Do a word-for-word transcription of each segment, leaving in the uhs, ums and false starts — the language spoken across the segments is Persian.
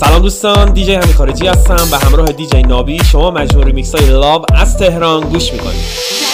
سلام دوستان، دیجی همین خارجی هستم به همراه دیجی نابی. شما مجموعه ریمیکس های لاو از تهران گوش میکنید.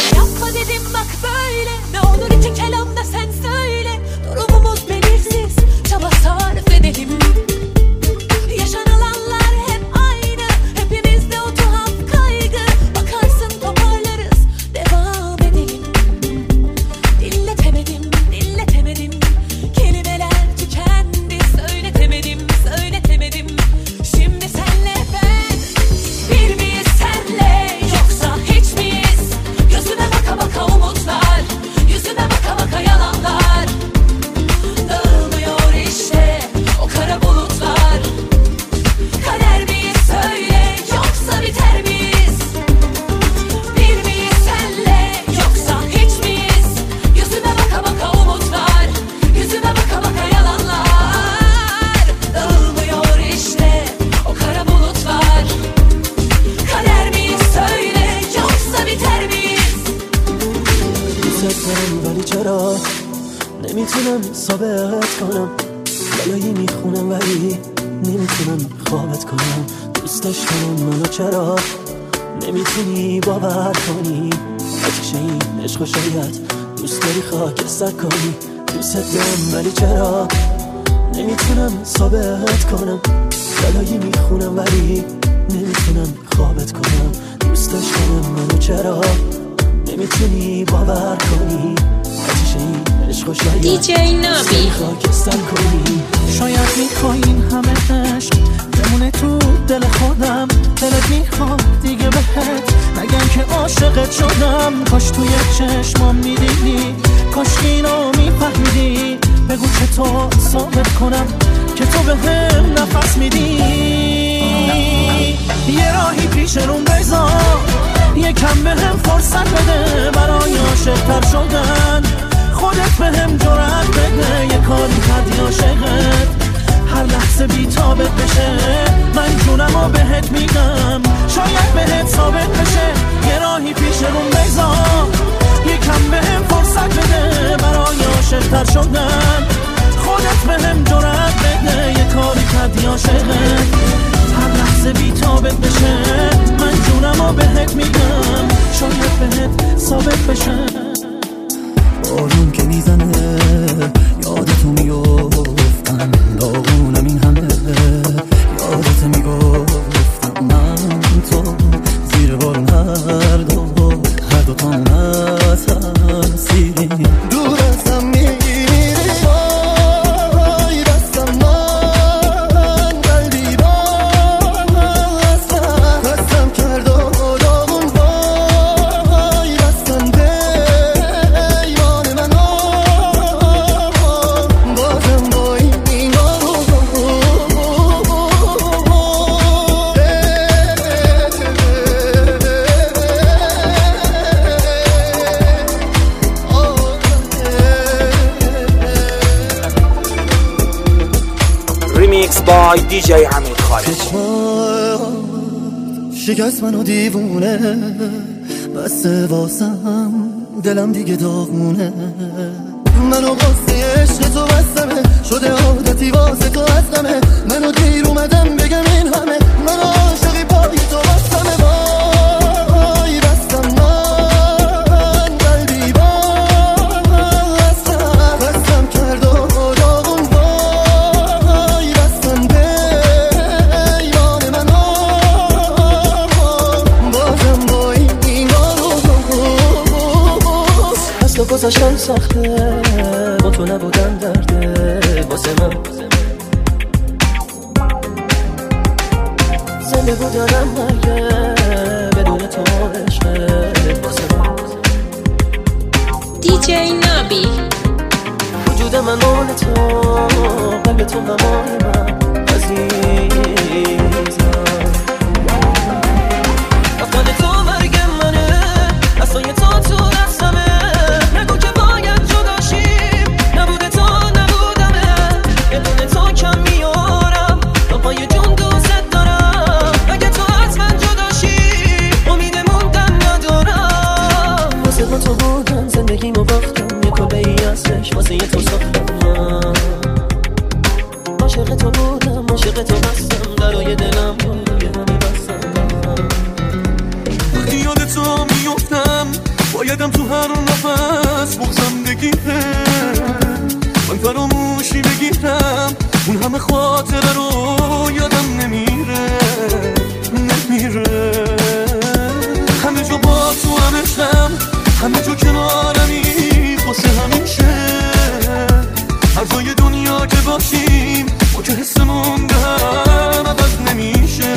ولی چرا نمیتونم ثابت کنم، بلایی میخونم ولی نمیتونم خوابت کنم. دوستش کنم منو چرا نمیتونی باور کنی؟ آتیش این عشق و شاید دوست داری خاکستر کنی. دوست دارم ولی چرا نمیتونم ثابت کنم، بلایی میخونم ولی نمیتونم خوابت کنم. دوستش کنم منو چرا نمیتونی باور کنی؟ آتیش این عشق و شاید دیجی نابی خاکستر کنی. شاید میخوای این همه عشق بمونه تو دل خودم، دلت میخواد دیگه بهت نگم که عاشقت شدم. کاش توی چشمام میدیدی، کاش اینو میفهمیدی. بگو چطور ثابت کنم که تو به هم نفس میدی. یه راهی پیش روم بذار، یکم به هم فرصت بده برای عاشق‌تر شدن. خودت به هم جرأت بده، یه کاری کردی عاشقت هر لحظه بی‌تابت بشه. من جونمو بهت میدم، شاید بهت ثابت بشه. یه راهی پیش روم بذار، یکم به هم فرصت بده برای عاشق‌تر شدن. خودت به هم جرأت بده، یه کاری کردی عاشقت هر لحظه بی‌تابت بشه. من جونمو بهت میدم، شاید بهت ثابت بشه. بارون که میزنه یادتو میافتم، داغونم این همه یادت میگفتم. من تو زیر بارون هر دو هر دو تا از هم سیریم. دور از هم میری وای بستم من قلبی بستم بستم کرد و داغون وای بستم پیمان منو. بازم با این ریمیکس بای دیجی همین خارجی. شکست منو دیوونه بسته واسم، دلم دیگه داغونه. منو واسه عشق تو بستمه، شده عادتی واسه تو هستمه. منو دیر اومدم بگم این همه، منو عاشقی پای تو بستمه. وای بستم من قلبی بستم بستم کرد و داغون وای بستم پیمان منو. بازم با این اصلا گذاشتم سخته، با تو نبودن درده واسه من. زنده بودنم مگه بدون تو عشقت واسه من. دیجی نابی وجود من مال تو، قلب تو همای من عزیزم. افغان تو مرگ منه، اصلا یه تا تو دستمه. نگو که باید جدا شیم، نبوده تو نبودمه. یه دونه تو کم میارم، تا پای جون دوست دارم. اگه تو حتما جدا شی، امید موندن ندارم. واسه با تو بودم زندگیمو باختم، یه کله ای ازش واسه تو ساختم. عاشق تو بودم، عاشق تو هستم. برای دلم روی همه بستم. وقتی یاد تو میفتم بایدم تو هر نفس بغزم بگیره، من فراموشی بگیرم اون همه خاطره رو یادم نمیره نمیره. همه جا با تو همشم، همه جا کنارمی واسه همیشه. هر جای دنیا که باشیم با که حسمون به هم عوض نمیشه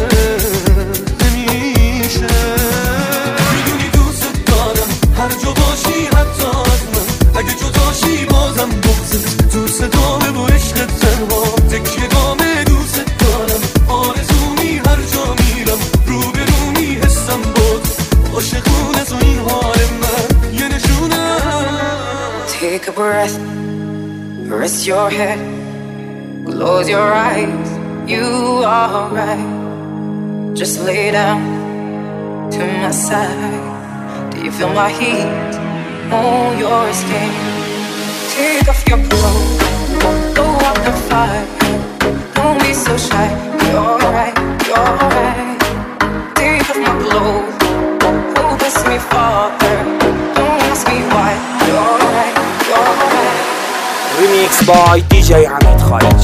نمیشه. میدونی دوست دارم هر جا باشی حتی از من، اگه جداشی بازم بغزت تو صدامه و عشقت تنها تکیه گامه. دوست دارم آرزومی هر جا میرم رو به رومی حسم بود عاشقونه تو این حال من یه نشونم. Take a breath, rest your head, close your eyes, you are right. Just lay down to my side. Do you feel my heat on your skin? Take off your clothes, go out and fight. Don't be so shy, you're right, you're right. Take off my clothes, oh bless me Father. Don't ask me why, you're right, you're right. Remix by دی جی حمید خارجی.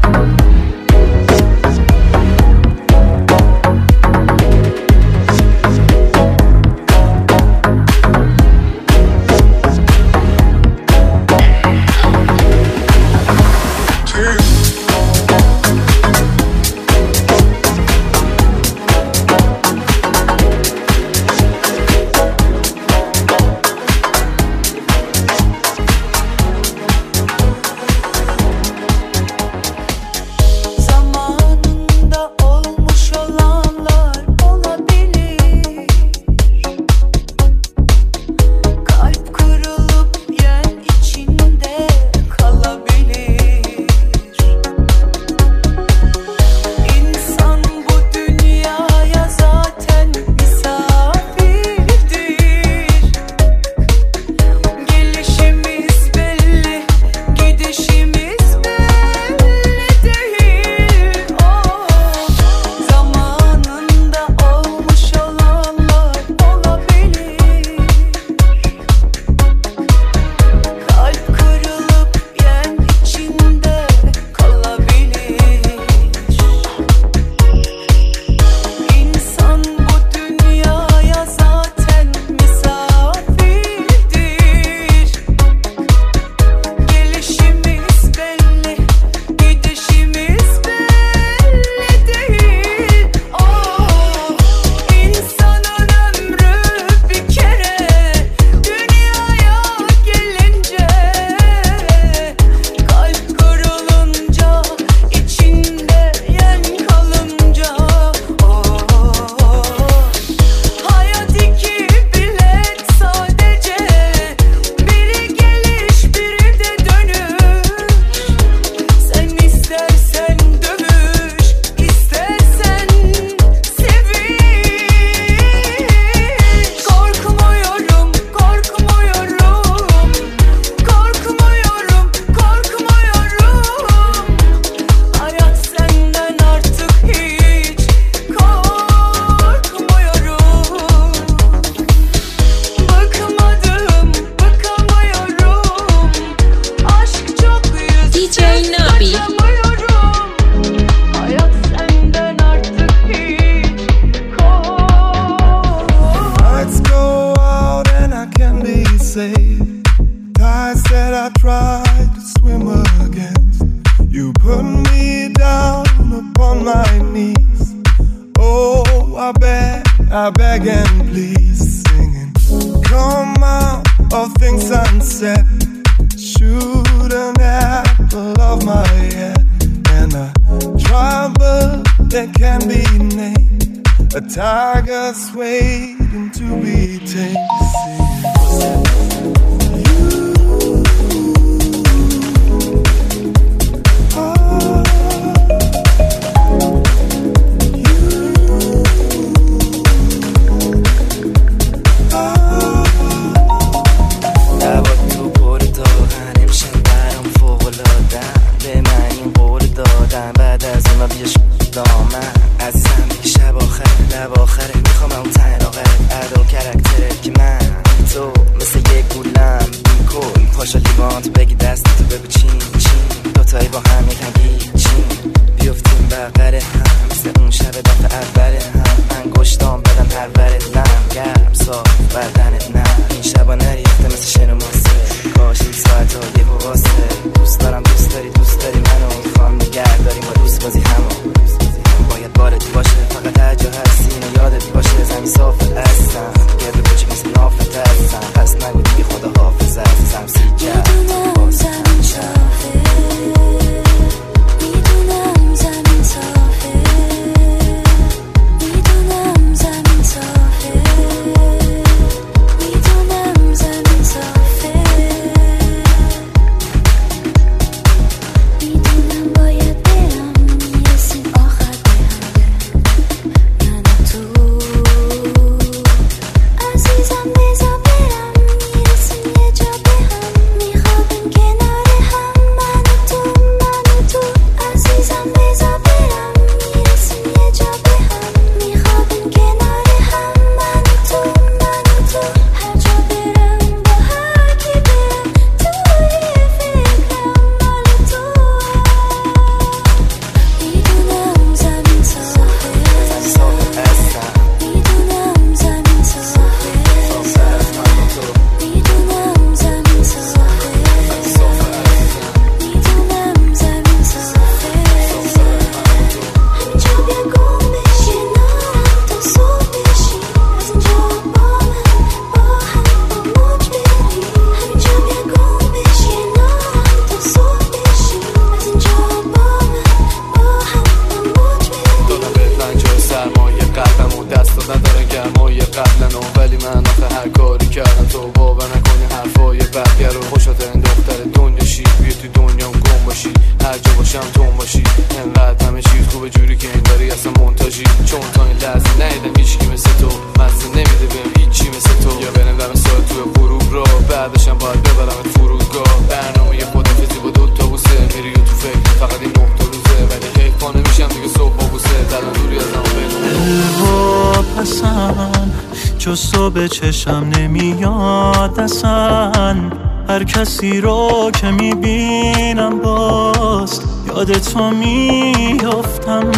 I beg and please, singing, come out of things unsaid. Shoot an apple of my head, and a trouble that can be named. A tiger's waiting to be tamed. دامن عزیزم دیگه شب آخر لب آخره میخوام اون تناقت ادا کرکتره که من تو مثل یک گولم بیکل پاشا لیوانت بگی دستتو بگو چین چین دوتایی با هم یکم گیچین بیفتیم بغره هم مثل اون شب دفت اوله هم من گشتام بدم پرورت نم گرم صاف بدنت نم این شبا نریخته مثل شن و ماسه کاش این ساعت ها یه واسه دوست دارم دوست داری دوست داری منو میخوام نگه داریم با دوست بازی همو باید بارت باشه فقط هر جا هستی اینو یادت باشه زمین صافت هستم گرد کوچی مثل نافت هستم پس نگو دیگه خدا حافظ عزیزم سی کرد میدونم زمین صافه میدونم زمین صافه میدونم زمین صافه میدونم زمین صافه میدونم باید برم میرسیم آخر من و تو عزیزم بذار برم میرسیم یه جا به هم میخوابیم کنار هم من و تو من و تو عزیزم بذار برم میرسیم یه جا به هم میخوابیم کنار هم من و تو من و تو هر جا برم با هر کی برم توی فکرم من و تو میدونم زمین صافه میدونم زمین صافه میدونم زمین صافه میدونم زمین صافه همینجا بیا گم بشی کنارم تا صبح بشی از اینجا با من با هم با موج بری همینجا بیا گم بشی کنارم تا صبح بشی از اینجا با من با هم با موج بری دادم به پنجه سرمایه قلبم و دست نداره گرمایه قبلن و ولی من آخه هر کاری کردم تو باور نکنی حرفای بقیه رو خوشات این دختر دنیا شی بیا تو دنیام گم باشی هر جا باشم تو باشی انقدر همه چیز خوبه جوری که انگاری اصلا منتاجی چون تا این لحظه نیدم هیچکی مثل تو مزه نمیده بهم هیچی مثل تو یا برم دم ساعت توی غروب را بعدشم باید ببرم فرودگاه برنامه خدافزی با دوتا بوسه میری تو فکر فقط این نقطه روزه ولی حیفا نمیشم دیگه صبح با بوسه دلم دوری از دلوا پسم جز تو به چشم نمیاد اصلا هر کسی رو که میبینم باز یاد تو میافتم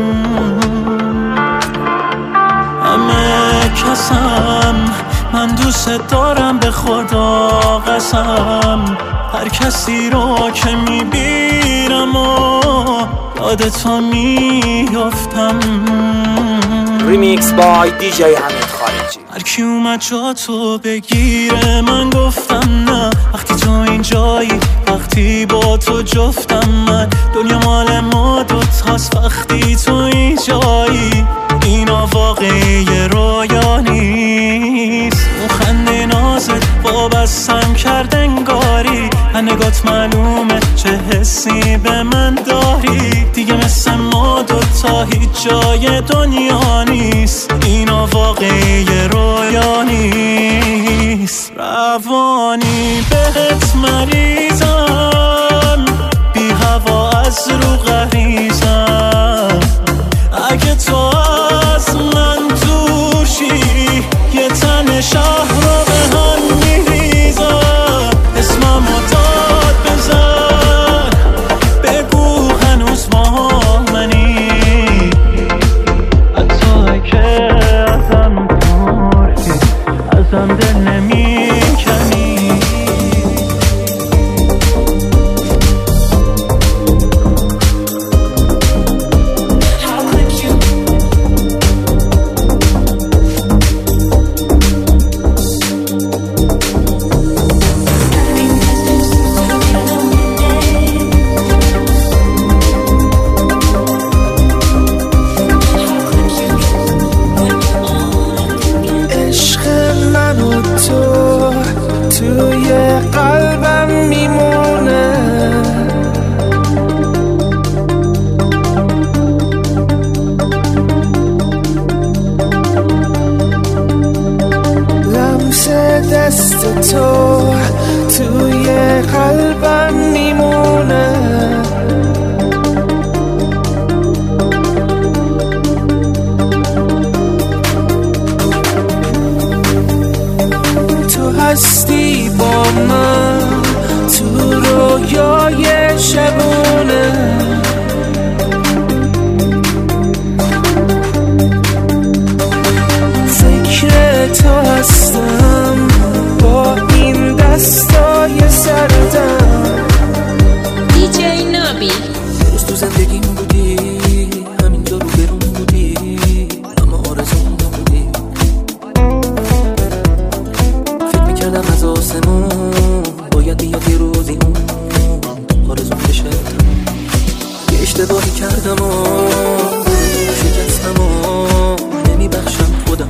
همه کسم من دوست دارم به خدا قسم هر کسی رو که میبینم و یاد تو میافتم ریمیکس بای دی جی حمید خارجی هر کی اومد جا تو بگیره من گفتم نه وقتی تو این جایی وقتی با تو جفتم من دنیا مال ما دوتاست وقتی تو این جایی اینا واقعی رویا نیست اون خنده نازت وابستم کرد انگاری نگات معلومه چه حسی به من داری دیگه مثل ما دوتا هیچ جای دنیا نیست اینا واقعی رویا نیست روانی بهت مریضم بی هوا از رو غریزم اگه تو از من دوشی یه تن شهر رو به هم میریزم اسممو داد بزن بگو هنوز با منی حتی که ازم دوری ازم دل نمی کنی تو توی قلبم میمونه اشتباهی کردم و شکستم و نمیبخشم خودم،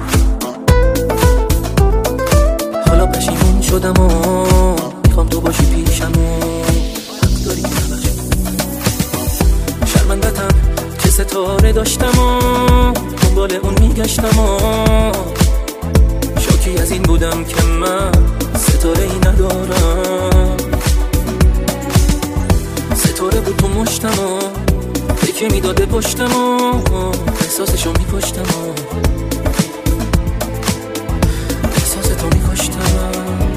حالا پشیمون شدم و میخوام تو باشی پیشم و حق داری نبخشی. شرمندتم که ستاره داشتم و دنبال اون میگشتم و شاکی از این بودم که من ستاره ای ندارم. ستاره بود تو مشتم و تکه میداده پشتم و احساسشو میکشتم و احساس تو میکشتم.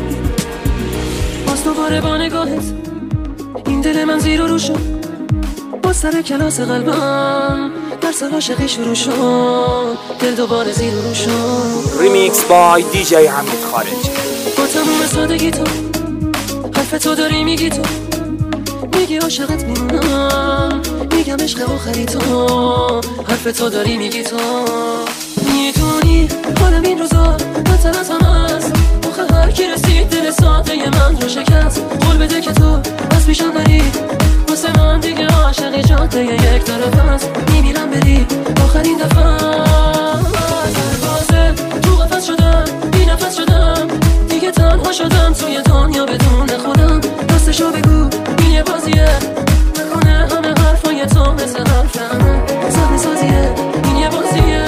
باز دوباره با نگاهت این دل من زیر و رو شد، باز سر کلاس قلبم درس عاشقی شروع شد، دل دوباره زیر و رو شد. ریمیکس بای دی جی حمید خارجی. با تموم سادگی تو حرف تو داری میگی، تو میگی عاشقت میمونم، میگم عشق آخری تو، حرف تو داری میگی، تو میدونی حالم این روزا بدتر از همه است. آخه هر کی رسید دل ساده من رو شکست، قول بده که تو از پیشم بری، واسه من دیگه عاشق جاده یک طرف است. میمیرم بری آخرین دفعه، سربازه تو قفس شدم بی نفس شدم، دیگه تنها شدم توی دنیا بدون خودم. راستشو بگو این یه بازیه، نکنه همه حرفای تو مثل حرفم صحنه سازیه، این یه بازیه.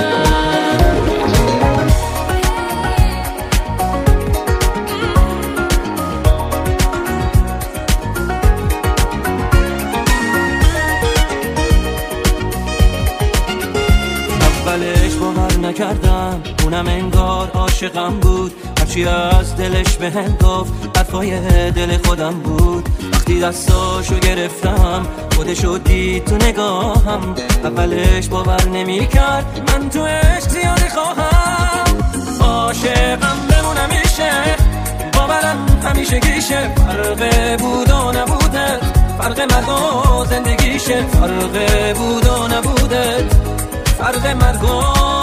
اولش باور نکردم اونم انگار عاشقم بود، هرچی از دلش بهم گفت حرفای دل خودم بود. وقتی دستاشو گرفتم خودشو دید تو نگاهم، اولش باور نمی کرد من تو عشق زیاده خواهم. عاشقم بمونم میشه باورم همیشه گیشه، فرق بود و نبوده فرق مرگ و زندگیشه، فرق بود و نبوده فرق مرگ و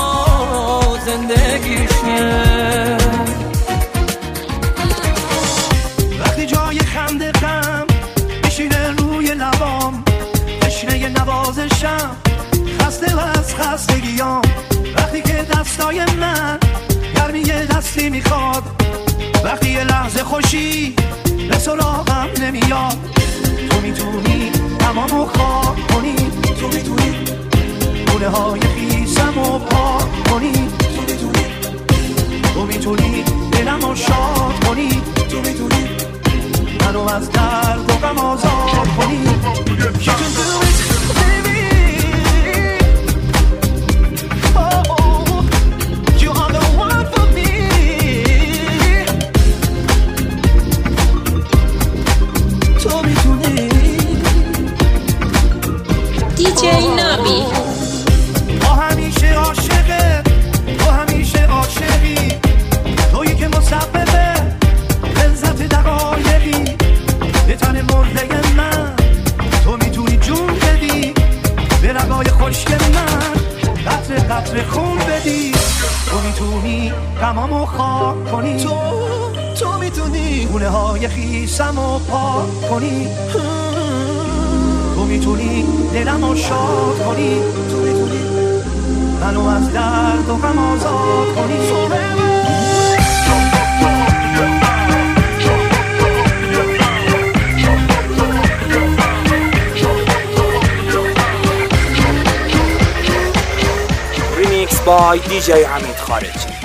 زندگیشه. وقتی جای خنده غم میشینه روی لبام، تشنه نوازشم خسته و از خستگیام، وقتی که دستای من گرمی دستی میخواد، وقتی یه لحظه خوشی به سراغم نمیاد. تو میتونی تمامو خاک کنی، تو میتونی گونه های خیسم و پاک کنی، تو میتونی تو میتونی دلمو شاد کنی، تو میتونی منو از درد و غم آزاد کنی. You can do it, baby. Oh, you are the one for me. تو میتونی دی جی نابی. تو همیشه عاشقه، تو همیشه عاشقی، تویی که مسببه لذت دقایقی به تن مرده من، تو میتونی جون بدی به رگای خشک من، قطره قطره خون بدی، تو میتونی غمامو خاک کنی، تو تو میتونی گونه های خیسمو پاک کنی، تو میتونی دلمو شاد کنی، تو میتونی منو از درد و غم آزاد کنی. ریمیکس بای دی جی حمید خارجی.